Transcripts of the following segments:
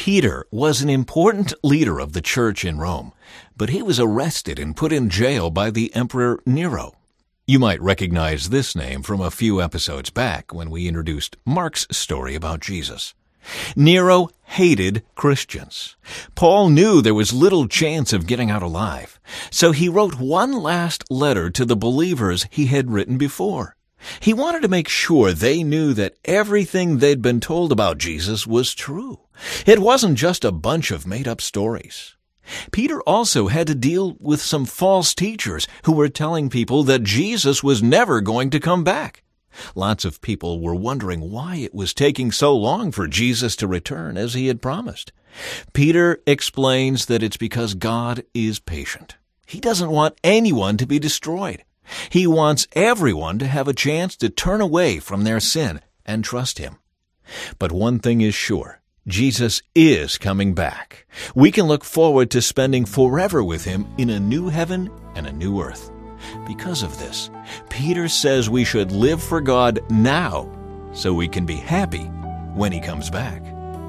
Peter was an important leader of the church in Rome, but he was arrested and put in jail by the Emperor Nero. You might recognize this name from a few episodes back when we introduced Mark's story about Jesus. Nero hated Christians. Paul knew there was little chance of getting out alive, so he wrote one last letter to the believers he had written before. He wanted to make sure they knew that everything they'd been told about Jesus was true. It wasn't just a bunch of made-up stories. Peter also had to deal with some false teachers who were telling people that Jesus was never going to come back. Lots of people were wondering why it was taking so long for Jesus to return as he had promised. Peter explains that it's because God is patient. He doesn't want anyone to be destroyed. He wants everyone to have a chance to turn away from their sin and trust him. But one thing is sure, Jesus is coming back. We can look forward to spending forever with him in a new heaven and a new earth. Because of this, Peter says we should live for God now so we can be happy when he comes back.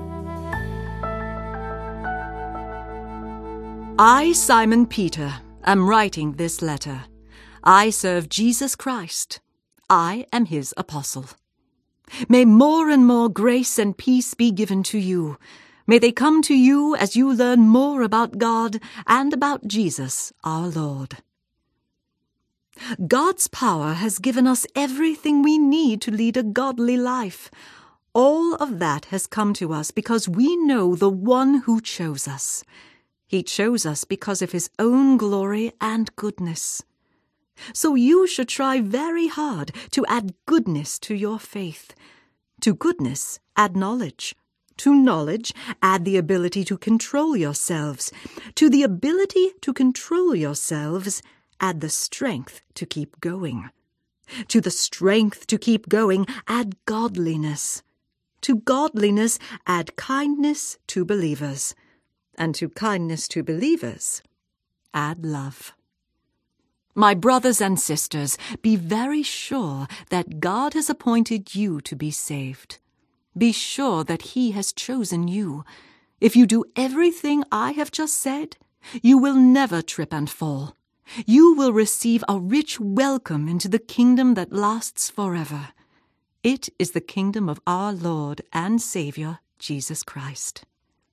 I, Simon Peter, am writing this letter. I serve Jesus Christ. I am his apostle. May more and more grace and peace be given to you. May they come to you as you learn more about God and about Jesus, our Lord. God's power has given us everything we need to lead a godly life. All of that has come to us because we know the one who chose us. He chose us because of his own glory and goodness. So you should try very hard to add goodness to your faith. To goodness, add knowledge. To knowledge, add the ability to control yourselves. To the ability to control yourselves, add the strength to keep going. To the strength to keep going, add godliness. To godliness, add kindness to believers. And to kindness to believers, add love. My brothers and sisters, be very sure that God has appointed you to be saved. Be sure that he has chosen you. If you do everything I have just said, you will never trip and fall. You will receive a rich welcome into the kingdom that lasts forever. It is the kingdom of our Lord and Savior, Jesus Christ.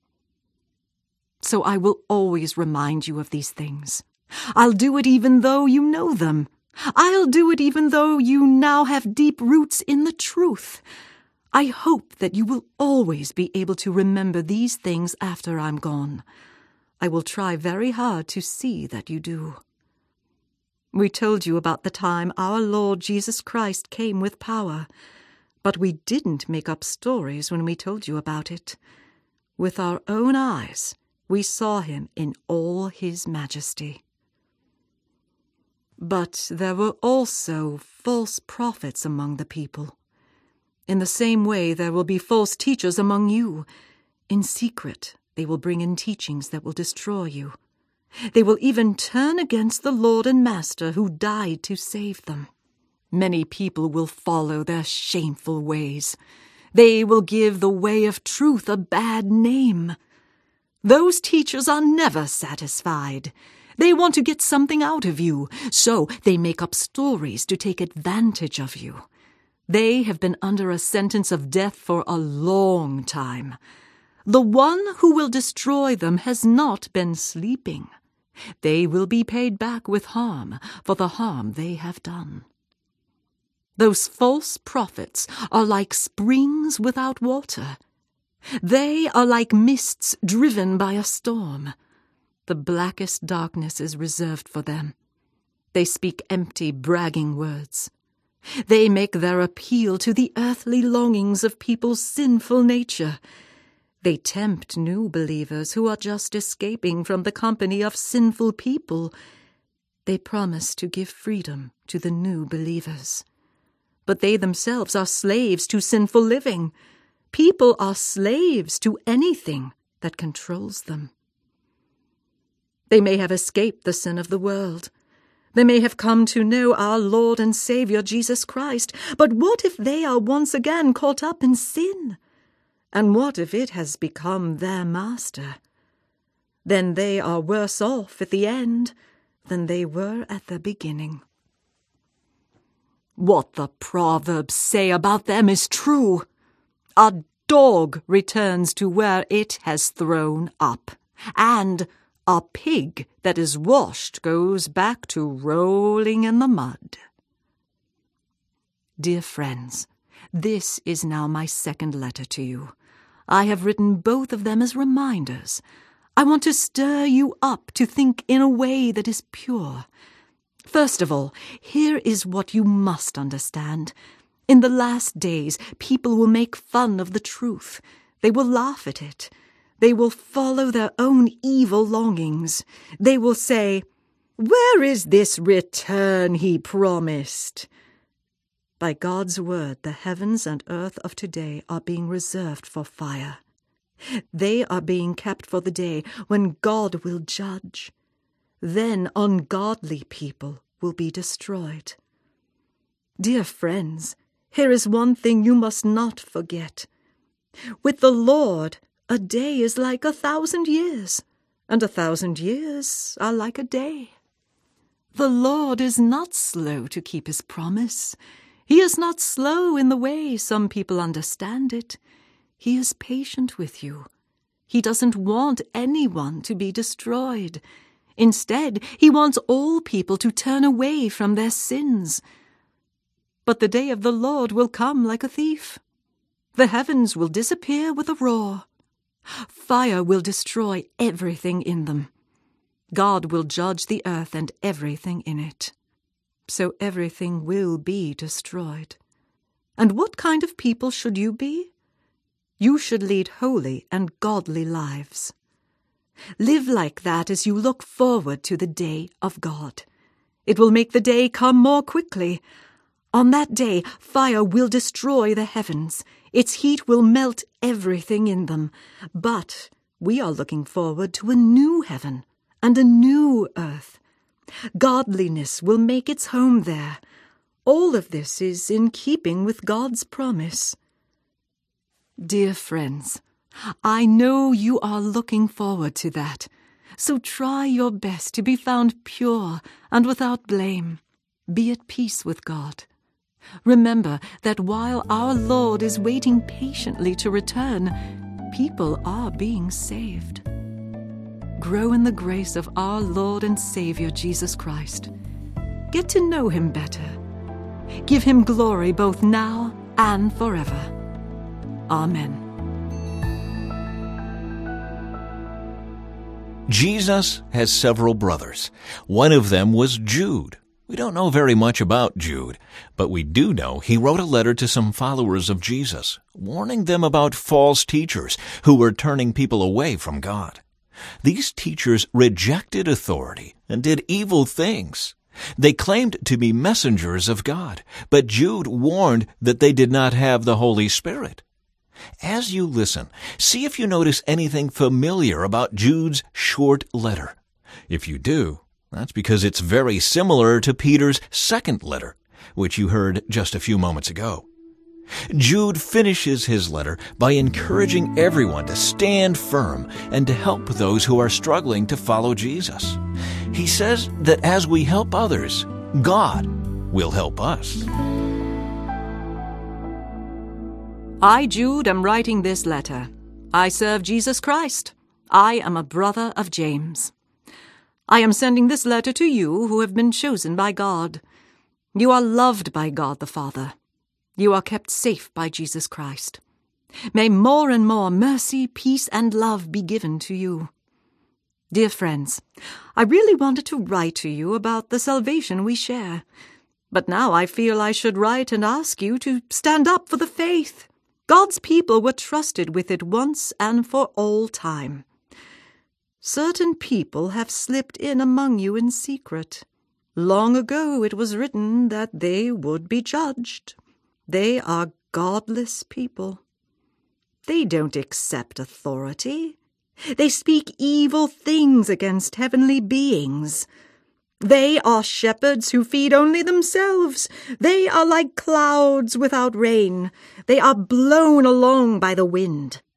So I will always remind you of these things. I'll do it even though you know them. I'll do it even though you now have deep roots in the truth. I hope that you will always be able to remember these things after I'm gone. I will try very hard to see that you do. We told you about the time our Lord Jesus Christ came with power, but we didn't make up stories when we told you about it. With our own eyes, we saw him in all his majesty. But there were also false prophets among the people. In the same way, there will be false teachers among you. In secret, they will bring in teachings that will destroy you. They will even turn against the Lord and Master who died to save them. Many people will follow their shameful ways. They will give the way of truth a bad name. Those teachers are never satisfied. They want to get something out of you, so they make up stories to take advantage of you. They have been under a sentence of death for a long time. The one who will destroy them has not been sleeping. They will be paid back with harm for the harm they have done. Those false prophets are like springs without water. They are like mists driven by a storm. The blackest darkness is reserved for them. They speak empty, bragging words. They make their appeal to the earthly longings of people's sinful nature. They tempt new believers who are just escaping from the company of sinful people. They promise to give freedom to the new believers. But they themselves are slaves to sinful living. People are slaves to anything that controls them. They may have escaped the sin of the world. They may have come to know our Lord and Savior Jesus Christ. But what if they are once again caught up in sin? And what if it has become their master? Then they are worse off at the end than they were at the beginning. What the proverbs say about them is true. A dog returns to where it has thrown up, and a pig that is washed goes back to rolling in the mud. Dear friends, this is now my second letter to you. I have written both of them as reminders. I want to stir you up to think in a way that is pure. First of all, here is what you must understand. In the last days, people will make fun of the truth. They will laugh at it. They will follow their own evil longings. They will say, "Where is this return he promised?" By God's word, the heavens and earth of today are being reserved for fire. They are being kept for the day when God will judge. Then ungodly people will be destroyed. Dear friends, here is one thing you must not forget. With the Lord, a day is like 1,000 years, and 1,000 years are like a day. The Lord is not slow to keep his promise. He is not slow in the way some people understand it. He is patient with you. He doesn't want anyone to be destroyed. Instead, he wants all people to turn away from their sins. But the day of the Lord will come like a thief. The heavens will disappear with a roar. Fire will destroy everything in them. God will judge the earth and everything in it. So everything will be destroyed. And what kind of people should you be? You should lead holy and godly lives. Live like that as you look forward to the day of God. It will make the day come more quickly. On that day, fire will destroy the heavens. Its heat will melt everything in them. But we are looking forward to a new heaven and a new earth. Godliness will make its home there. All of this is in keeping with God's promise. Dear friends, I know you are looking forward to that, so try your best to be found pure and without blame. Be at peace with God. Remember that while our Lord is waiting patiently to return, people are being saved. Grow in the grace of our Lord and Savior Jesus Christ. Get to know him better. Give him glory both now and forever. Amen. Jesus has several brothers. One of them was Jude. We don't know very much about Jude, but we do know he wrote a letter to some followers of Jesus, warning them about false teachers who were turning people away from God. These teachers rejected authority and did evil things. They claimed to be messengers of God, but Jude warned that they did not have the Holy Spirit. As you listen, see if you notice anything familiar about Jude's short letter. If you do, that's because it's very similar to Peter's second letter, which you heard just a few moments ago. Jude finishes his letter by encouraging everyone to stand firm and to help those who are struggling to follow Jesus. He says that as we help others, God will help us. I, Jude, am writing this letter. I serve Jesus Christ. I am a brother of James. I am sending this letter to you who have been chosen by God. You are loved by God the Father. You are kept safe by Jesus Christ. May more and more mercy, peace, and love be given to you. Dear friends, I really wanted to write to you about the salvation we share. But now I feel I should write and ask you to stand up for the faith. God's people were trusted with it once and for all time. Certain people have slipped in among you in secret. Long ago it was written that they would be judged. They are godless people. They don't accept authority. They speak evil things against heavenly beings. They are shepherds who feed only themselves. They are like clouds without rain. They are blown along by the wind.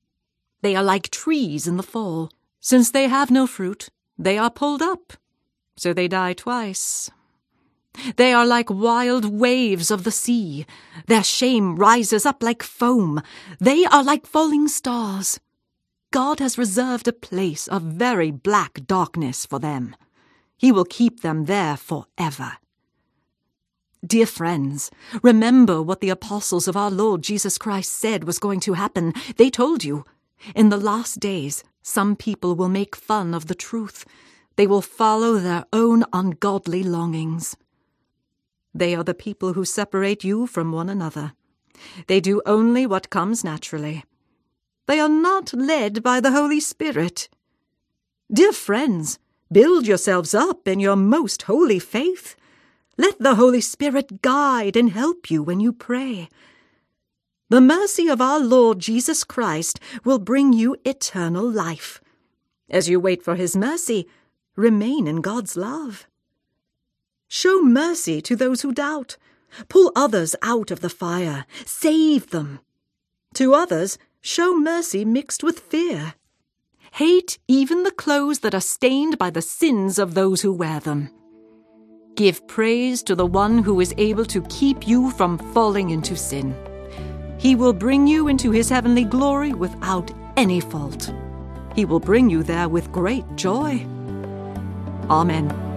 They are like trees in the fall. Since they have no fruit, they are pulled up, so they die twice. They are like wild waves of the sea. Their shame rises up like foam. They are like falling stars. God has reserved a place of very black darkness for them. He will keep them there forever. Dear friends, remember what the apostles of our Lord Jesus Christ said was going to happen. They told you, in the last days, some people will make fun of the truth. They will follow their own ungodly longings. They are the people who separate you from one another. They do only what comes naturally. They are not led by the Holy Spirit. Dear friends, build yourselves up in your most holy faith. Let the Holy Spirit guide and help you when you pray. The mercy of our Lord Jesus Christ will bring you eternal life. As you wait for his mercy, remain in God's love. Show mercy to those who doubt. Pull others out of the fire. Save them. To others, show mercy mixed with fear. Hate even the clothes that are stained by the sins of those who wear them. Give praise to the one who is able to keep you from falling into sin. He will bring you into his heavenly glory without any fault. He will bring you there with great joy. Amen.